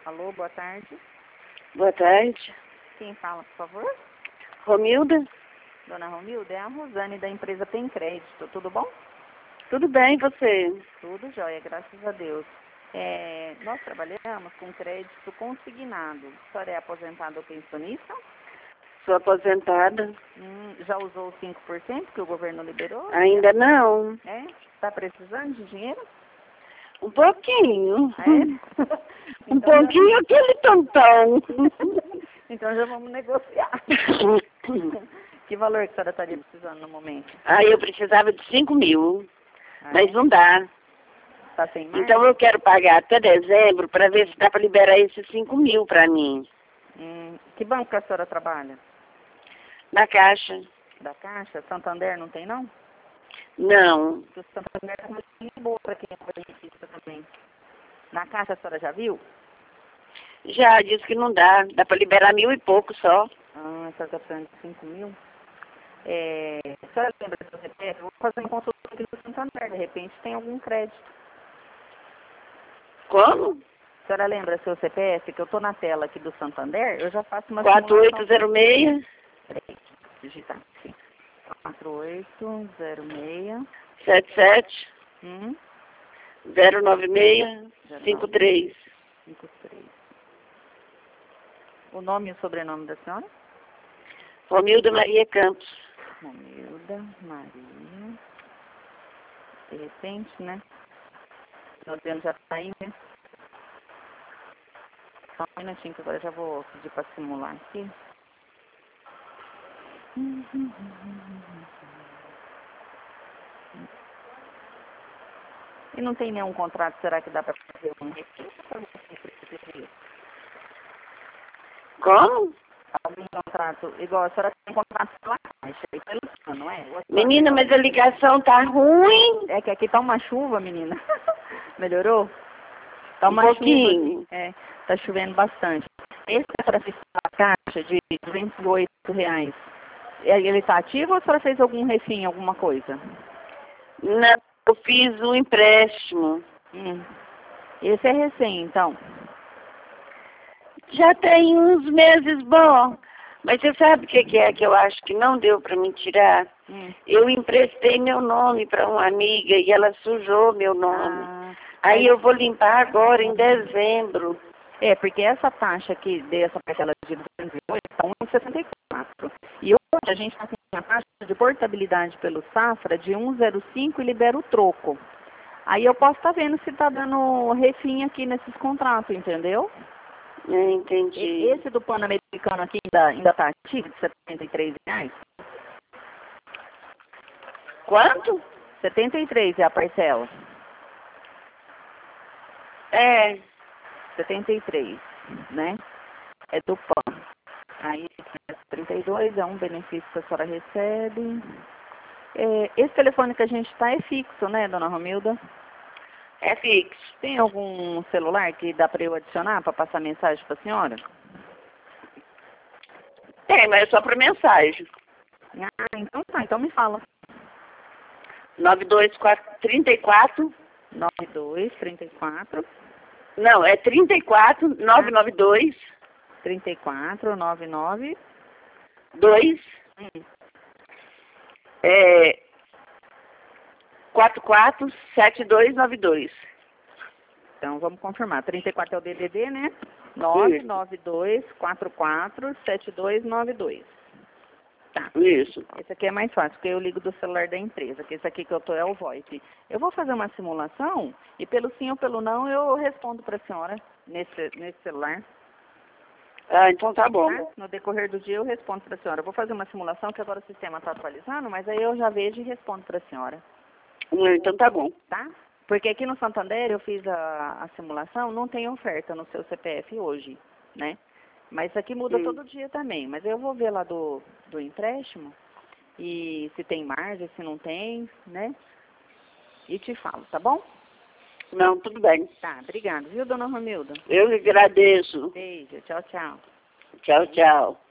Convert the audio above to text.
Alô, boa tarde. Boa tarde. Quem fala, por favor? Romilda? Dona Romilda, é a Rosane da empresa Tem Crédito, tudo bom? Tudo bem, e você? Tudo jóia, graças a Deus. Nós trabalhamos com crédito consignado. A senhora é aposentada ou pensionista? Sou aposentada. Já usou os 5% que o governo liberou? Ainda não. É? Está precisando de dinheiro? Um pouquinho. É? Um pouquinho aquele tantão. Então já vamos negociar. Que valor que a senhora estaria precisando no momento? Eu precisava de 5.000, mas não dá. Tá sem mais? Então eu quero pagar até dezembro para ver se dá para liberar esses 5.000 para mim. Que banco que a senhora trabalha? Na Caixa. Da Caixa? Santander não tem, não? Não. Porque o Santander é uma linha boa para quem é benefício também. Na Caixa a senhora já viu? Já disse que não dá. Dá para liberar 1.000 e pouco só. A senhora está precisando de 5.000? A senhora lembra do seu CPF? Eu vou fazer uma consulta aqui no Santander. De repente tem algum crédito. Como? A senhora lembra seu CPF? Que eu estou na tela aqui do Santander. Eu já faço uma 4806. Peraí, digitar aqui. 4806 77 hum, 096 53. 53. O nome e o sobrenome da senhora? Romilda Maria Campos. Romilda Maria. De repente, né? Nós vendo já tá aí, né? Só um minutinho que agora eu já vou pedir para simular aqui. E não tem nenhum contrato, será que dá para fazer um refis? Como? Algum contrato, igual a senhora tem um contrato pela Caixa, pelo ano, não é? Menina, mas a ligação tá ruim. É que aqui tá uma chuva, menina. Melhorou? Tá uma pouquinho. chuva. Tá chovendo bastante. Esse é para fixar a Caixa de R$ 208. Ele tá ativo ou a senhora fez algum refim, alguma coisa? Não, eu fiz um empréstimo. Esse é recém, então. Já tem uns meses bom. Mas você sabe o que é que eu acho que não deu para me tirar? Eu emprestei meu nome para uma amiga e ela sujou meu nome. Aí eu vou limpar agora em dezembro. Porque essa taxa aqui, dessa parcela de 208, está 1,64. E hoje a gente está com a taxa de portabilidade pelo Safra de 1,05 e libera o troco. Aí eu posso estar vendo se está dando refim aqui nesses contratos, entendeu? Entendi. Esse do Pan-Americano aqui ainda está ativo, de R$ 73? Quanto? 73 é a parcela. 73, né? É do PAN. Aí, 32 é um benefício que a senhora recebe. Esse telefone que a gente está é fixo, né, dona Romilda? É fixo. Tem algum celular que dá para eu adicionar para passar mensagem para a senhora? Tem, mas é só para mensagem. Então tá, então me fala. 92434. 9234. Não, é 34 992 3499 2 447292. Então vamos confirmar. 34 é o DDD, né? 992447292. Tá. Isso. Esse aqui é mais fácil, porque eu ligo do celular da empresa, que esse aqui que eu tô é o VoIP. Eu vou fazer uma simulação e pelo sim ou pelo não eu respondo para a senhora nesse celular. Então tá bom. Tá? No decorrer do dia eu respondo para a senhora. Eu vou fazer uma simulação que agora o sistema está atualizando, mas aí eu já vejo e respondo para a senhora. Então tá bom. Tá? Porque aqui no Santander eu fiz a simulação, não tem oferta no seu CPF hoje, né? Mas isso aqui muda todo dia também. Mas eu vou ver lá do empréstimo e se tem margem, se não tem, né? E te falo, tá bom? Não, tudo bem. Tá, obrigada, viu, dona Romilda? Eu lhe agradeço. Beijo, tchau, tchau. Tchau, tchau.